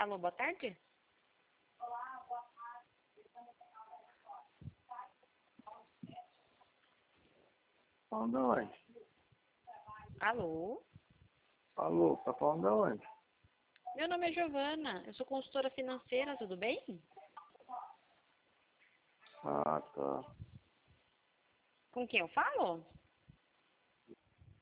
Alô, boa tarde? Falando de onde? Alô? Alô, tá falando de onde? Meu nome é Giovana, eu sou consultora financeira, tudo bem? Ah, tá. Com quem eu falo?